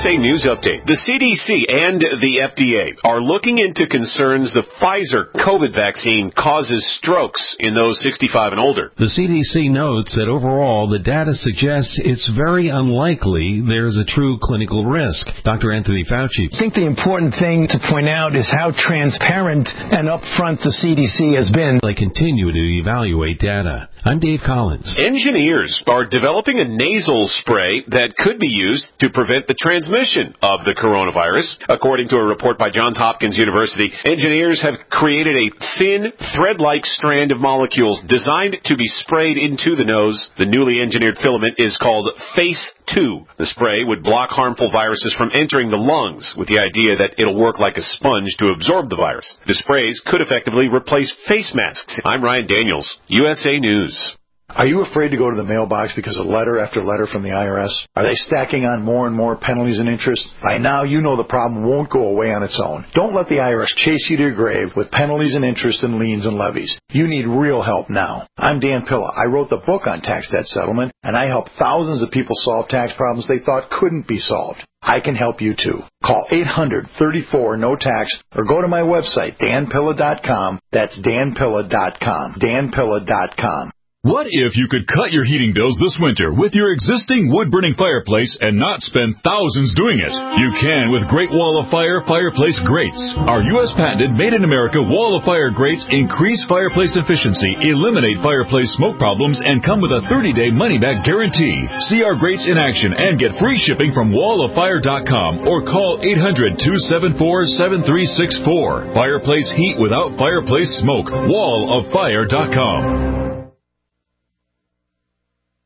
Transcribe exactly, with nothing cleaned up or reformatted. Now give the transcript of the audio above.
A News Update. The C D C and the F D A are looking into concerns the Pfizer COVID vaccine causes strokes in those sixty-five and older. The C D C notes that overall the data suggests it's very unlikely there's a true clinical risk. Doctor Anthony Fauci. I think the important thing to point out is how transparent and upfront the C D C has been. They continue to evaluate data. I'm Dave Collins. Engineers are developing a nasal spray that could be used to prevent the transmission of the coronavirus. According to a report by Johns Hopkins University, engineers have created a thin, thread-like strand of molecules designed to be sprayed into the nose. The newly engineered filament is called Face two. The spray would block harmful viruses from entering the lungs, with the idea that it'll work like a sponge to absorb the virus. The sprays could effectively replace face masks. I'm Ryan Daniels, U S A News. Are you afraid to go to the mailbox because of letter after letter from the I R S? Are they stacking on more and more penalties and interest? By now, you know the problem won't go away on its own. Don't let the I R S chase you to your grave with penalties and interest and liens and levies. You need real help now. I'm Dan Pilla. I wrote the book on tax debt settlement, and I help thousands of people solve tax problems they thought couldn't be solved. I can help you too. Call eight hundred, thirty-four, no tax or go to my website, dan pilla dot com. That's dan pilla dot com. dan pilla dot com. What if you could cut your heating bills this winter with your existing wood-burning fireplace and not spend thousands doing it? You can with Great Wall of Fire fireplace grates. Our U S patented made-in-America Wall of Fire grates increase fireplace efficiency, eliminate fireplace smoke problems, and come with a thirty-day money-back guarantee. See our grates in action and get free shipping from wall of fire dot com or call eight hundred, two seven four, seven three six four. Fireplace heat without fireplace smoke. wall of fire dot com.